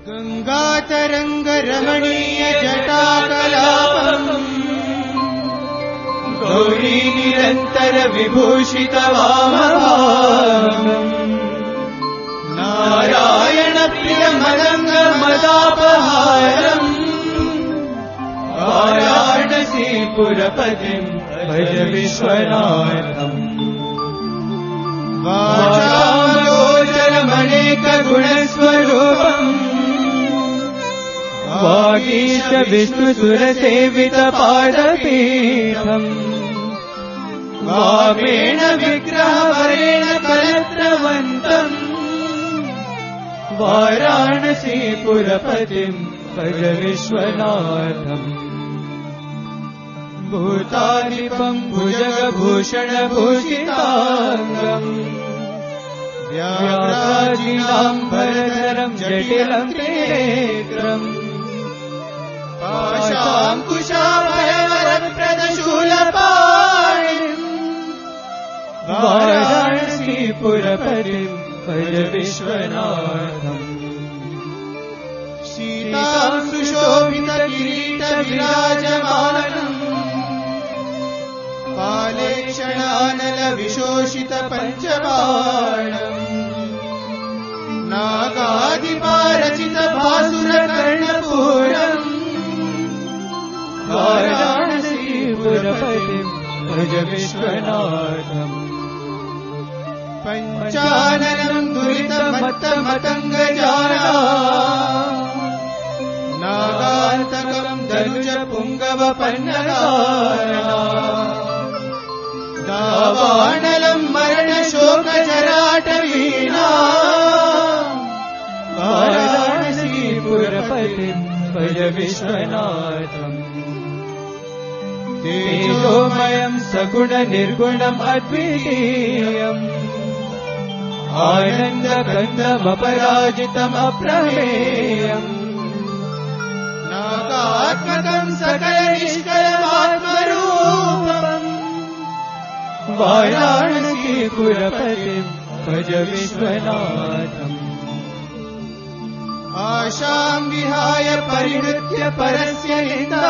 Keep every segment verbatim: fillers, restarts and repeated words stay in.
गंगातरंग रमणीय जटाकलापम् गौरी निरंतर विभूषित वामभागम् नारायण प्रिय मदंग मदापहारम् वाराणसी पुरपतिम् भज विश्वनाथम् वाचामगोचरमनेक गुणस्वरूपम् वागीश विष्णुसुरसेवित पादपीठम् वामेण विग्रहवरेण कलत्रवन्तम् वाराणसी पुरपतिम् भज विश्वनाथम् भूताधिपम् भुजगभूषणभूषिताङ्गम् व्याघ्राजीनाम्बरधरम् जटिलम् त्रिनेत्रम् पाशाङ्कुशाभयवरप्रदशूलपाणिम् वाराणसी पुरपतिम् भज विश्वनाथम् शीतां सुशोभित किरीट विराजमानम् पालेक्षणानल विशोषित पञ्चबाणम् नागाधिपारचित भासुर कर्णपूरम् वाराणसी पुरपतिम् भज विश्वनाथम् पञ्चाननम् दुरितमत्त मतङ्गजाला नागान्तकम् दनुज पुङ्गव पन्नगाला दावानलम् मरण शोक जराटवीणा वाराणसी पुरपतिम् भज विश्वनाथम् तेजोमयम् सगुण निर्गुणम् अद्वितीयम् आनन्दकन्दमपराजितम् अप्रमेयम् नागात्मकम् सकल निष्कलमात्मरूपम् वाराणसी पुरपतिम् भज विश्वनाथम् आशाम् विहाय परिहृत्य परस्य हिता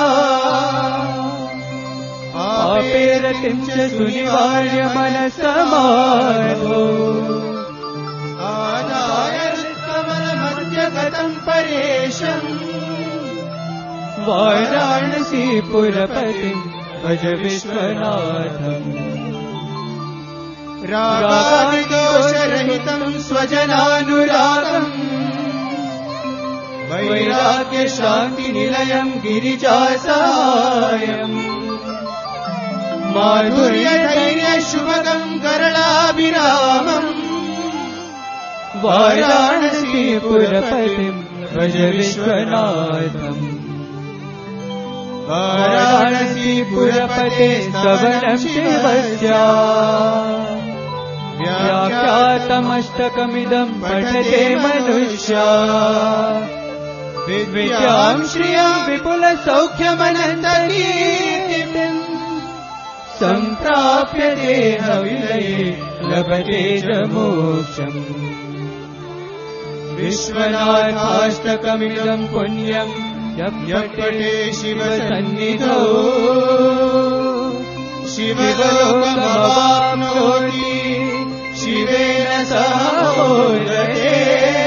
आपेरतिम् च सुनिवार्य मनसमाधो आदाय हृत्कमलमध्यगतम् परेशम् वाराणसी पुरपतिम् भज विश्वनाथम् रागादिदोषरहितम् स्वजनानुरागम् वैराग्य शान्ति निलयम् गिरिजासायम् माधुर्य धैर्य शुभगम् गरलाभिरामम् वाराणसी पुरपतिम् भज विश्वनाथम् वाराणसी पुरपते स्तवनम् शिवस्य व्याख्यातमष्टकमिदम् पठते मनुष्या विद्याम् श्रियम् विपुल सौख्यमनन्तकीर्तिम् सम्प्राप्य देहविलये लभते च मोक्षम् विश्वनाथाष्टकमिदम् पुण्यम् यपठे शिव सन्निधौ शिवलोकमवाप्नोति शिवेन सह मोदते।